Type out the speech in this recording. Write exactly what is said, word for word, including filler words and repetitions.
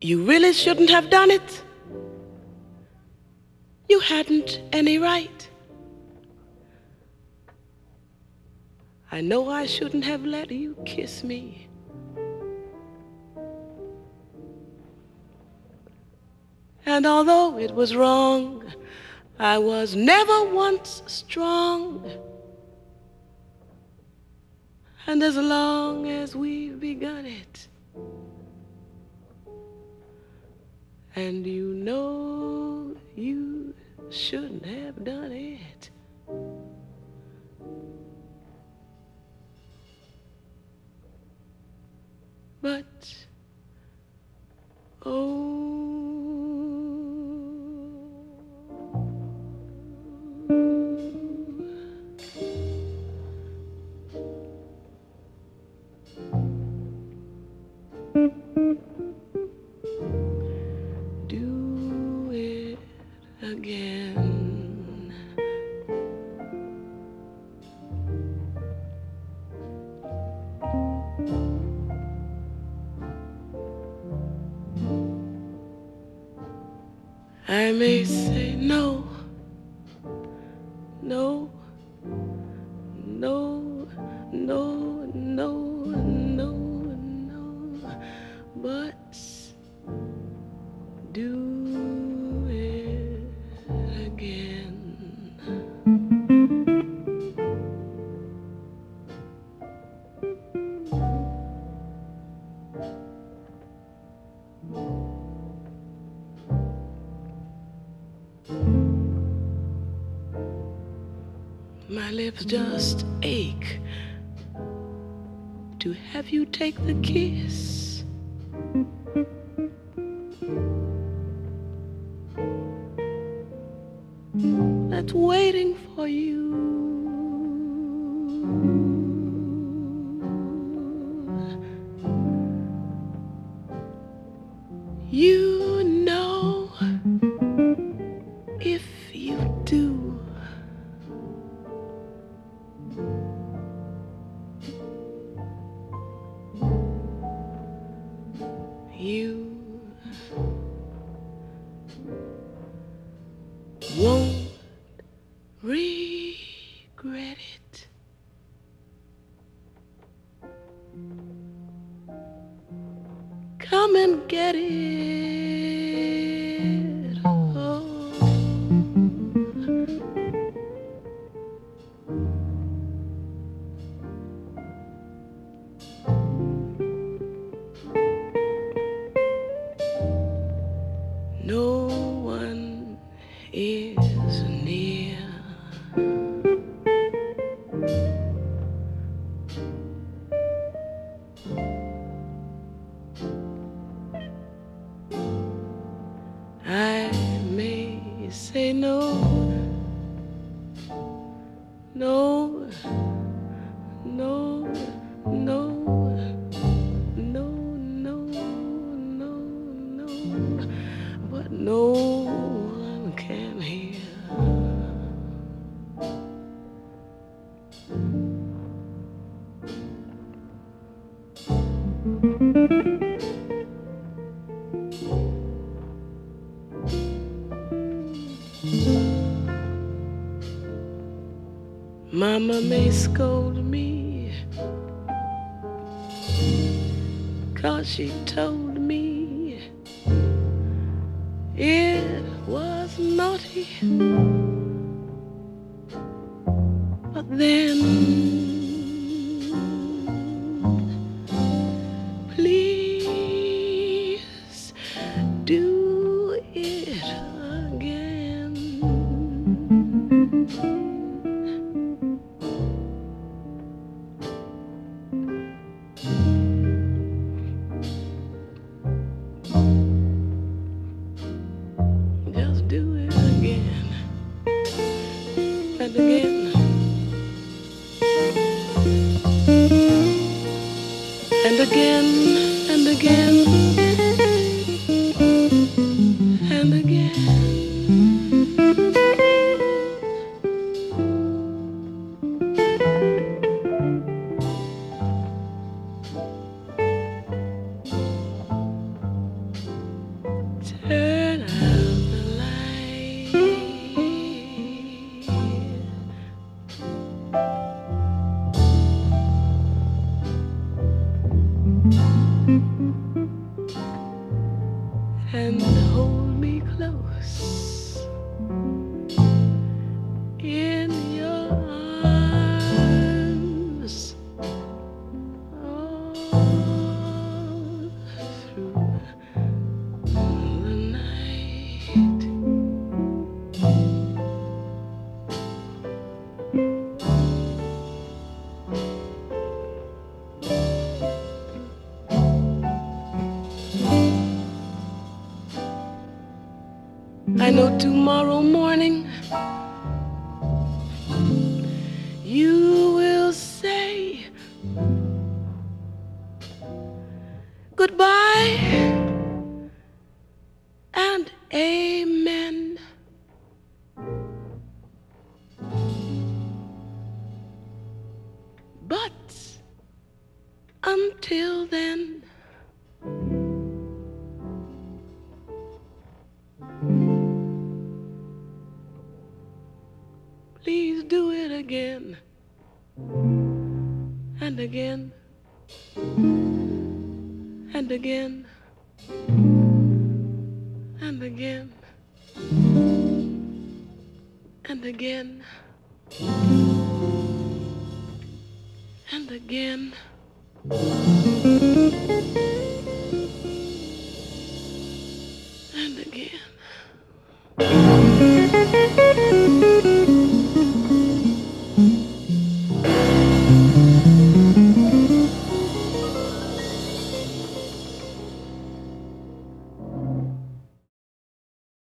You really shouldn't have done it. You hadn't any right. I know I shouldn't have let you kiss me. And although it was wrong, I was never once strong. And as long as we've begun it, and you know you shouldn't have done it, but oh, do it again. I may say no, no, no, no, no, no, no, but do it again. My lips just ache to have you take the kiss. That's waiting for you. You know, if you do, you won't regret it. Come and get it. Oh. No one is near. I may say no, no, no, no, no, no, no, no, but no one can hear. Mama may scold me, 'cause she told me it was naughty. But then, please do it again. Just do it again. and hold me close in your arms all through the night. I know tomorrow morning you will say goodbye and amen. But until then, please do it again and again and again and again and again and again and again.